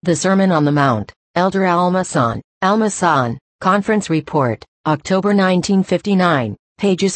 The Sermon on the Mount, Elder Almasan, Conference Report, October 1959, pages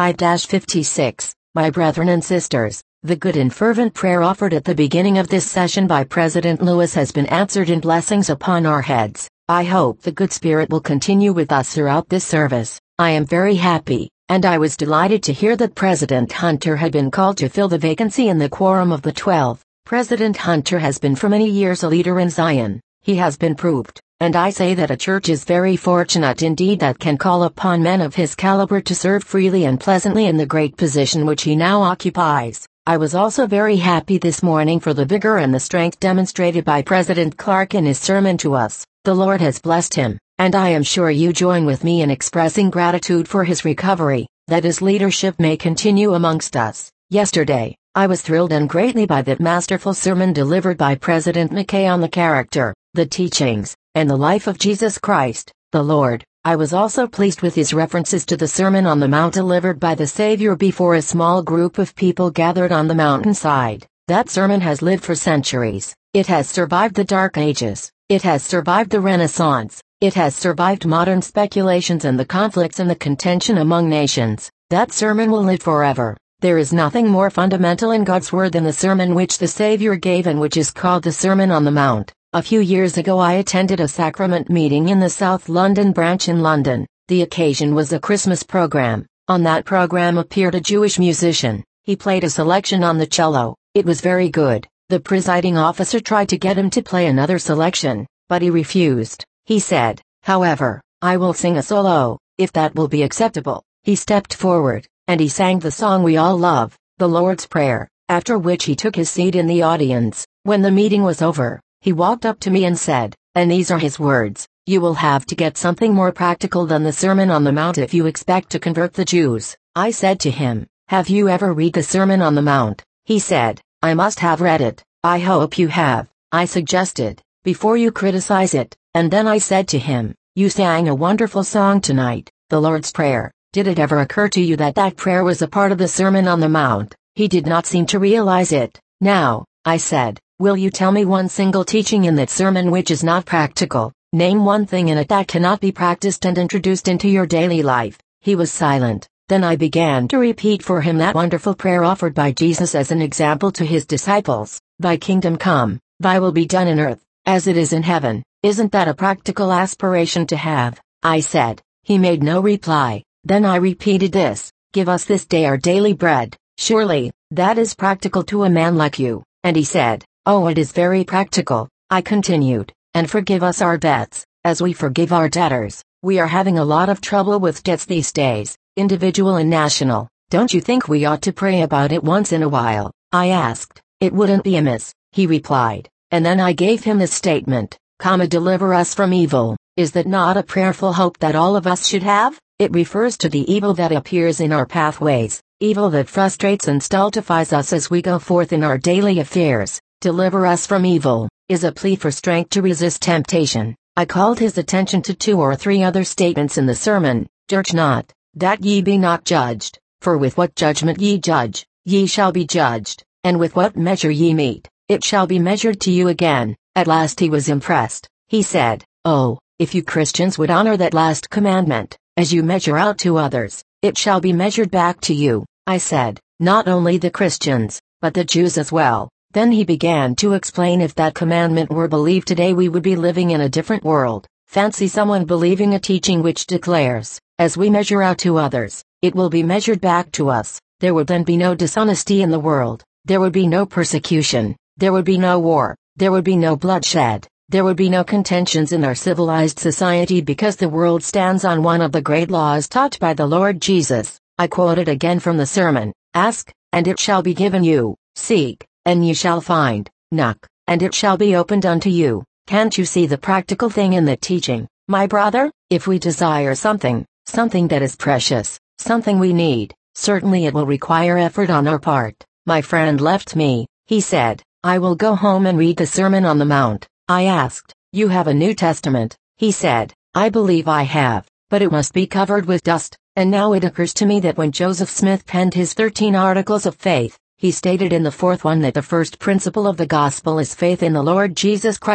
55-56. My brethren and sisters, the good and fervent prayer offered at the beginning of this session by President Lewis has been answered in blessings upon our heads. I hope the good Spirit will continue with us throughout this service. I am very happy, and I was delighted to hear that President Hunter had been called to fill the vacancy in the Quorum of the 12. President Hunter has been for many years a leader in Zion. He has been proved, and I say that a church is very fortunate indeed that can call upon men of his caliber to serve freely and pleasantly in the great position which he now occupies. I was also very happy this morning for the vigor and the strength demonstrated by President Clark in his sermon to us. The Lord has blessed him, and I am sure you join with me in expressing gratitude for his recovery, that his leadership may continue amongst us. Yesterday, I was thrilled and greatly by that masterful sermon delivered by President McKay on the character, the teachings, and the life of Jesus Christ, the Lord. I was also pleased with his references to the Sermon on the Mount delivered by the Savior before a small group of people gathered on the mountainside. That sermon has lived for centuries. It has survived the Dark Ages. It has survived the Renaissance. It has survived modern speculations and the conflicts and the contention among nations. That sermon will live forever. There is nothing more fundamental in God's Word than the sermon which the Savior gave and which is called the Sermon on the Mount. A few years ago I attended a sacrament meeting in the South London branch in London. The occasion was a Christmas program. On that program appeared a Jewish musician. He played a selection on the cello. It was very good. The presiding officer tried to get him to play another selection, but he refused. He said, "However, I will sing a solo, if that will be acceptable." He stepped forward, and he sang the song we all love, the Lord's Prayer, after which he took his seat in the audience. When the meeting was over, he walked up to me and said, and these are his words, "You will have to get something more practical than the Sermon on the Mount if you expect to convert the Jews." I said to him, "Have you ever read the Sermon on the Mount?" He said, "I must have read it." "I hope you have," I suggested, "before you criticize it." And then I said to him, "You sang a wonderful song tonight, the Lord's Prayer. Did it ever occur to you that that prayer was a part of the Sermon on the Mount?" He did not seem to realize it. "Now," I said, "will you tell me one single teaching in that sermon which is not practical? Name one thing in it that cannot be practiced and introduced into your daily life." He was silent. Then I began to repeat for him that wonderful prayer offered by Jesus as an example to his disciples. "Thy kingdom come, thy will be done in earth, as it is in heaven." Isn't that a practical aspiration to have? I said. He made no reply. Then I repeated this, "Give us this day our daily bread." "Surely, that is practical to a man like you." And he said, "Oh, it is very practical." I continued, "And forgive us our debts, as we forgive our debtors." We are having a lot of trouble with debts these days, individual and national. Don't you think we ought to pray about it once in a while? I asked. "It wouldn't be amiss," he replied. And then I gave him this statement, "Come, deliver us from evil." Is that not a prayerful hope that all of us should have? It refers to the evil that appears in our pathways, evil that frustrates and stultifies us as we go forth in our daily affairs. "Deliver us from evil" is a plea for strength to resist temptation. I called his attention to 2 or 3 other statements in the sermon. "Judge not, that ye be not judged, for with what judgment ye judge, ye shall be judged, and with what measure ye mete, it shall be measured to you again." At last he was impressed. He said, "Oh, if you Christians would honor that last commandment, as you measure out to others, it shall be measured back to you." I said, "Not only the Christians, but the Jews as well." Then he began to explain if that commandment were believed today we would be living in a different world. Fancy someone believing a teaching which declares, as we measure out to others, it will be measured back to us. There would then be no dishonesty in the world. There would be no persecution. There would be no war. There would be no bloodshed. There would be no contentions in our civilized society because the world stands on one of the great laws taught by the Lord Jesus. I quoted again from the sermon, "Ask, and it shall be given you. Seek, and ye shall find. Knock, and it shall be opened unto you." Can't you see the practical thing in that teaching, my brother? If we desire something that is precious, something we need, certainly it will require effort on our part. My friend left me. He said, "I will go home and read the Sermon on the Mount." I asked, "You have a New Testament?" He said, "I believe I have, but it must be covered with dust." And now it occurs to me that when Joseph Smith penned his 13 Articles of Faith, he stated in the 4th one that the first principle of the gospel is faith in the Lord Jesus Christ.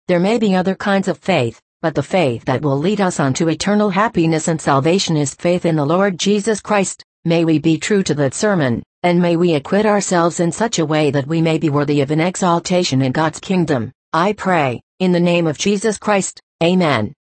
There may be other kinds of faith, but the faith that will lead us on to eternal happiness and salvation is faith in the Lord Jesus Christ. May we be true to that sermon, and may we acquit ourselves in such a way that we may be worthy of an exaltation in God's kingdom. I pray, in the name of Jesus Christ. Amen.